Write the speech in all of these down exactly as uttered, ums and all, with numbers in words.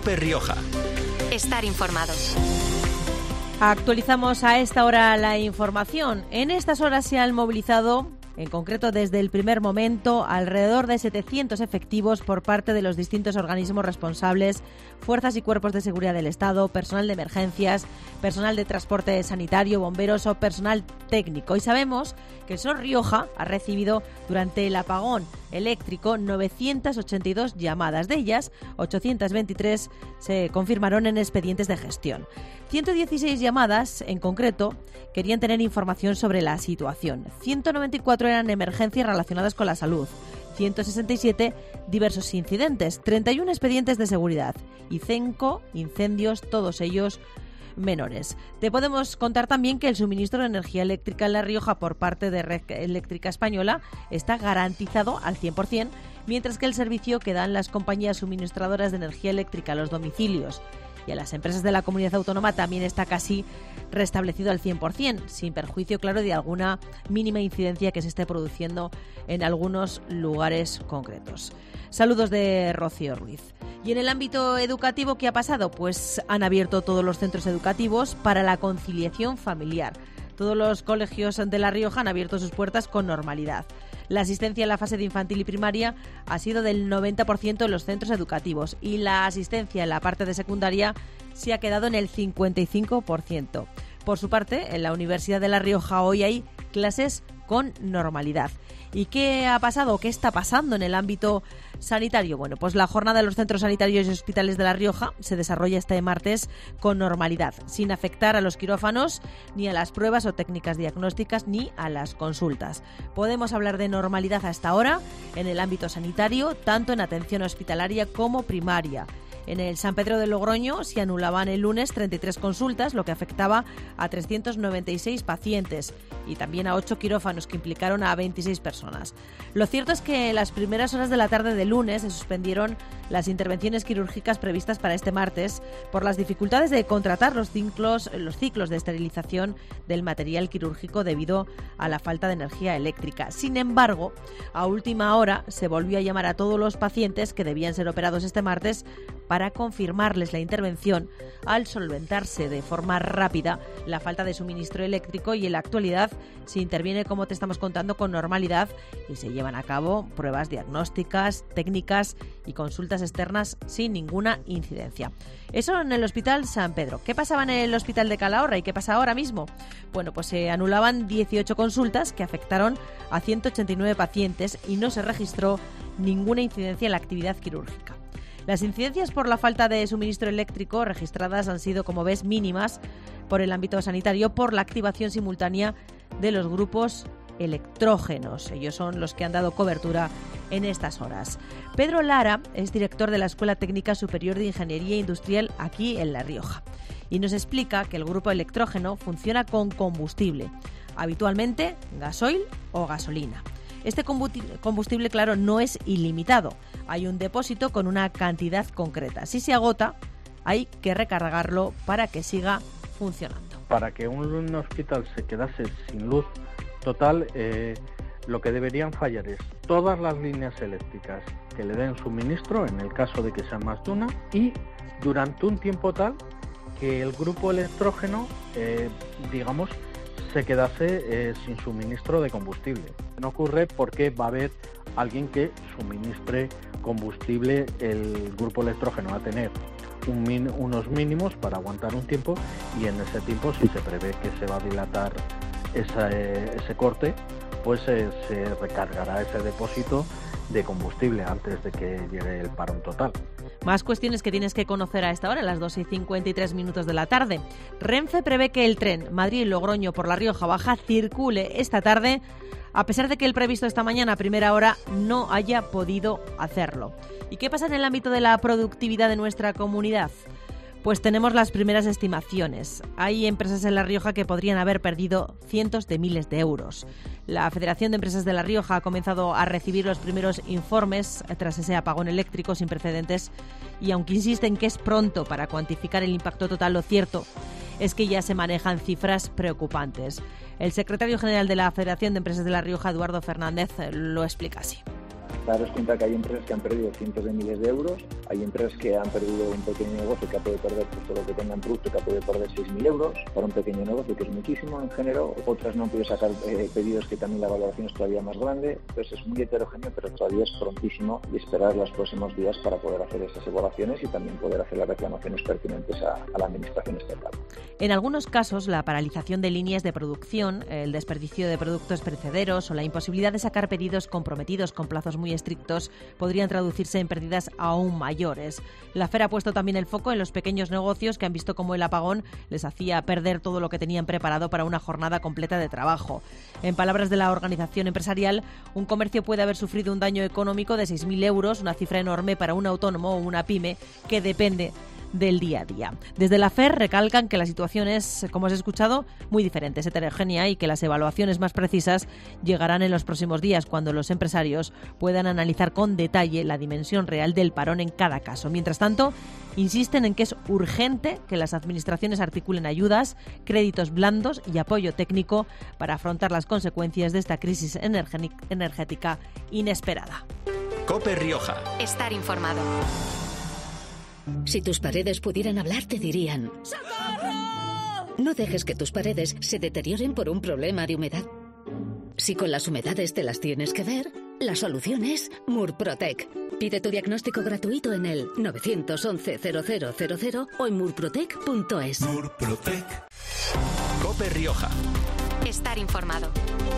Cope Rioja. Estar informado. Actualizamos a esta hora la información. En estas horas se han movilizado, en concreto desde el primer momento, alrededor de setecientos efectivos por parte de los distintos organismos responsables, fuerzas y cuerpos de seguridad del Estado, personal de emergencias, personal de transporte sanitario, bomberos o personal técnico. Y sabemos que el Sol Rioja ha recibido durante el apagón eléctrico novecientas ochenta y dos llamadas. De ellas, ochocientas veintitrés se confirmaron en expedientes de gestión. ciento dieciséis llamadas, en concreto, querían tener información sobre la situación. ciento noventa y cuatro eran emergencias relacionadas con la salud. ciento sesenta y siete diversos incidentes, treinta y uno expedientes de seguridad y cinco incendios, todos ellos menores. Te podemos contar también que el suministro de energía eléctrica en La Rioja por parte de Red Eléctrica Española está garantizado al cien por ciento, mientras que el servicio que dan las compañías suministradoras de energía eléctrica a los domicilios y a las empresas de la comunidad autónoma también está casi restablecido al cien por ciento, sin perjuicio, claro, de alguna mínima incidencia que se esté produciendo en algunos lugares concretos. Saludos de Rocío Ruiz. Y en el ámbito educativo, ¿qué ha pasado? Pues han abierto todos los centros educativos para la conciliación familiar. Todos los colegios de La Rioja han abierto sus puertas con normalidad. La asistencia en la fase de infantil y primaria ha sido del noventa por ciento en los centros educativos y la asistencia en la parte de secundaria se ha quedado en el cincuenta y cinco por ciento. Por su parte, en la Universidad de La Rioja hoy hay clases con normalidad. ¿Y qué ha pasado? ¿Qué está pasando en el ámbito sanitario? Bueno, pues la jornada de los centros sanitarios y hospitales de La Rioja se desarrolla este martes con normalidad, sin afectar a los quirófanos, ni a las pruebas o técnicas diagnósticas, ni a las consultas. Podemos hablar de normalidad hasta ahora en el ámbito sanitario, tanto en atención hospitalaria como primaria. En el San Pedro de Logroño se anulaban el lunes treinta y tres consultas, lo que afectaba a trescientos noventa y seis pacientes y también a ocho quirófanos que implicaron a veintiséis personas. Lo cierto es que en las primeras horas de la tarde del lunes se suspendieron las intervenciones quirúrgicas previstas para este martes por las dificultades de contratar los ciclos, los ciclos de esterilización del material quirúrgico debido a la falta de energía eléctrica. Sin embargo, a última hora se volvió a llamar a todos los pacientes que debían ser operados este martes para confirmarles la intervención al solventarse de forma rápida la falta de suministro eléctrico, y en la actualidad se interviene, como te estamos contando, con normalidad y se llevan a cabo pruebas diagnósticas, técnicas y consultas externas sin ninguna incidencia. Eso en el Hospital San Pedro. ¿Qué pasaba en el Hospital de Calahorra y qué pasa ahora mismo? Bueno, pues se anulaban dieciocho consultas que afectaron a ciento ochenta y nueve pacientes y no se registró ninguna incidencia en la actividad quirúrgica. Las incidencias por la falta de suministro eléctrico registradas han sido, como ves, mínimas por el ámbito sanitario por la activación simultánea de los grupos electrógenos. Ellos son los que han dado cobertura en estas horas. Pedro Lara es director de la Escuela Técnica Superior de Ingeniería Industrial aquí en La Rioja y nos explica que el grupo electrógeno funciona con combustible, habitualmente gasoil o gasolina. Este combustible, claro, no es ilimitado. Hay un depósito con una cantidad concreta. Si se agota, hay que recargarlo para que siga funcionando. Para que un hospital se quedase sin luz total, eh, lo que deberían fallar es todas las líneas eléctricas que le den suministro, en el caso de que sea más de una, y durante un tiempo tal que el grupo electrógeno, eh, digamos, se quedase eh, sin suministro de combustible. No ocurre porque va a haber alguien que suministre combustible. El grupo electrógeno va a tener un min, unos mínimos para aguantar un tiempo, y en ese tiempo, si se prevé que se va a dilatar esa, eh, ese corte, pues eh, se recargará ese depósito de combustible antes de que llegue el parón total. Más cuestiones que tienes que conocer a esta hora, a las dos y cincuenta y tres minutos de la tarde. Renfe prevé que el tren Madrid-Logroño por La Rioja Baja circule esta tarde, a pesar de que el previsto esta mañana a primera hora no haya podido hacerlo. ¿Y qué pasa en el ámbito de la productividad de nuestra comunidad? Pues tenemos las primeras estimaciones. Hay empresas en La Rioja que podrían haber perdido cientos de miles de euros. La Federación de Empresas de La Rioja ha comenzado a recibir los primeros informes tras ese apagón eléctrico sin precedentes, y aunque insiste en que es pronto para cuantificar el impacto total, lo cierto es que ya se manejan cifras preocupantes. El secretario general de la Federación de Empresas de La Rioja, Eduardo Fernández, lo explica así. Daros cuenta que hay empresas que han perdido cientos de miles de euros, hay empresas que han perdido un pequeño negocio que ha podido perder pues, todo lo que tengan producto, que ha podido perder seis mil euros para un pequeño negocio, que es muchísimo en género. Otras no han podido sacar eh, pedidos que también la valoración es todavía más grande. Entonces es muy heterogéneo, pero todavía es prontísimo y esperar los próximos días para poder hacer esas evaluaciones y también poder hacer las reclamaciones pertinentes a, a la administración estatal. En algunos casos, la paralización de líneas de producción, el desperdicio de productos perecederos o la imposibilidad de sacar pedidos comprometidos con plazos muy estrictos podrían traducirse en pérdidas aún mayores. La FER ha puesto también el foco en los pequeños negocios que han visto cómo el apagón les hacía perder todo lo que tenían preparado para una jornada completa de trabajo. En palabras de la organización empresarial, un comercio puede haber sufrido un daño económico de seis mil euros, una cifra enorme para un autónomo o una pyme que depende del día a día. Desde la FER recalcan que la situación es, como has escuchado, muy diferente, es heterogénea y que las evaluaciones más precisas llegarán en los próximos días cuando los empresarios puedan analizar con detalle la dimensión real del parón en cada caso. Mientras tanto, insisten en que es urgente que las administraciones articulen ayudas, créditos blandos y apoyo técnico para afrontar las consecuencias de esta crisis energética inesperada. COPE Rioja. Estar informado. Si tus paredes pudieran hablar, te dirían: ¡socorro! No dejes que tus paredes se deterioren por un problema de humedad. Si con las humedades te las tienes que ver, la solución es Murprotec. Pide tu diagnóstico gratuito en el nueve once cero cero cero cero o en murprotec punto es. Murprotec. COPE Rioja. Estar informado.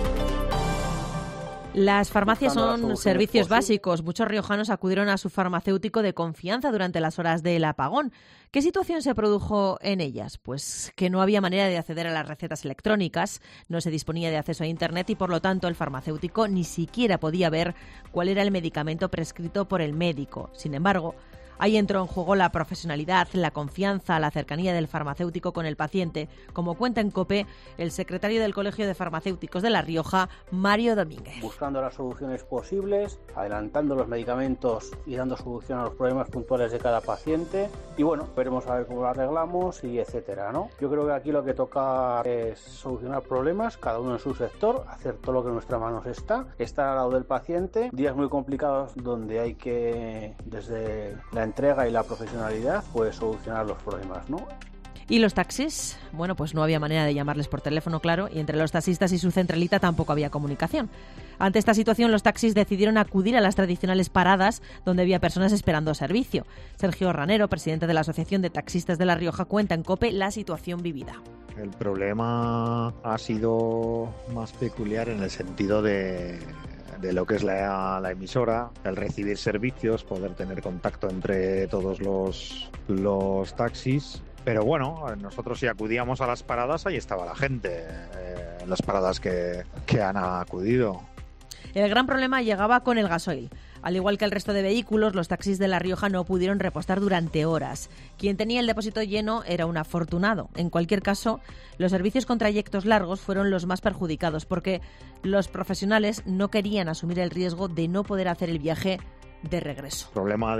Las farmacias son servicios básicos. Muchos riojanos acudieron a su farmacéutico de confianza durante las horas del apagón. ¿Qué situación se produjo en ellas? Pues que no había manera de acceder a las recetas electrónicas, no se disponía de acceso a Internet y, por lo tanto, el farmacéutico ni siquiera podía ver cuál era el medicamento prescrito por el médico. Sin embargo, ahí entró en juego la profesionalidad, la confianza, la cercanía del farmacéutico con el paciente, como cuenta en COPE el secretario del Colegio de Farmacéuticos de La Rioja, Mario Domínguez. Buscando las soluciones posibles, adelantando los medicamentos y dando solución a los problemas puntuales de cada paciente. Y bueno, veremos a ver cómo lo arreglamos y etcétera, ¿no? Yo creo que aquí lo que toca es solucionar problemas, cada uno en su sector, hacer todo lo que en nuestras manos está, estar al lado del paciente. Días muy complicados donde hay que, desde la entrega y la profesionalidad, pues solucionar los problemas, ¿no? ¿Y los taxis? Bueno, pues no había manera de llamarles por teléfono, claro, y entre los taxistas y su centralita tampoco había comunicación. Ante esta situación, los taxis decidieron acudir a las tradicionales paradas donde había personas esperando servicio. Sergio Ranero, presidente de la Asociación de Taxistas de La Rioja, cuenta en COPE la situación vivida. El problema ha sido más peculiar en el sentido de... de lo que es la, la emisora, el recibir servicios, poder tener contacto entre todos los, los taxis. Pero bueno, nosotros si acudíamos a las paradas, ahí estaba la gente, eh, en las paradas que, que han acudido. El gran problema llegaba con el gasoil. Al igual que el resto de vehículos, los taxis de La Rioja no pudieron repostar durante horas. Quien tenía el depósito lleno era un afortunado. En cualquier caso, los servicios con trayectos largos fueron los más perjudicados porque los profesionales no querían asumir el riesgo de no poder hacer el viaje de regreso. Problema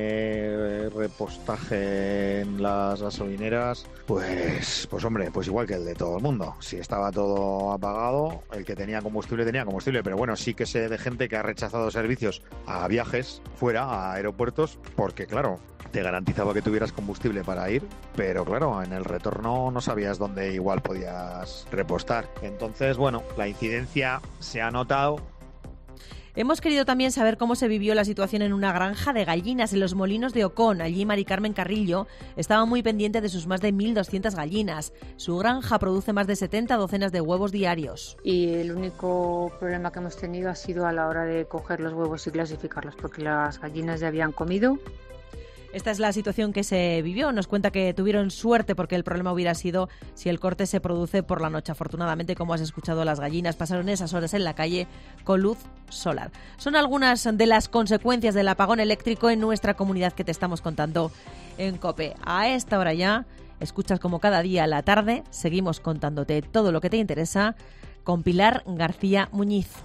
de repostaje en las gasolineras, pues, pues hombre, pues igual que el de todo el mundo. Si estaba todo apagado, el que tenía combustible tenía combustible, pero bueno, sí que sé de gente que ha rechazado servicios a viajes fuera, a aeropuertos, porque claro, te garantizaba que tuvieras combustible para ir, pero claro, en el retorno no sabías dónde igual podías repostar. Entonces, bueno, la incidencia se ha notado. Hemos querido también saber cómo se vivió la situación en una granja de gallinas en los Molinos de Ocón. Allí Mari Carmen Carrillo estaba muy pendiente de sus más de mil doscientas gallinas. Su granja produce más de setenta docenas de huevos diarios. Y el único problema que hemos tenido ha sido a la hora de coger los huevos y clasificarlos, porque las gallinas ya habían comido. Esta es la situación que se vivió. Nos cuenta que tuvieron suerte porque el problema hubiera sido si el corte se produce por la noche. Afortunadamente, como has escuchado, las gallinas pasaron esas horas en la calle con luz solar. Son algunas de las consecuencias del apagón eléctrico en nuestra comunidad que te estamos contando en COPE. A esta hora ya, escuchas como cada día a la tarde, seguimos contándote todo lo que te interesa con Pilar García Muñiz.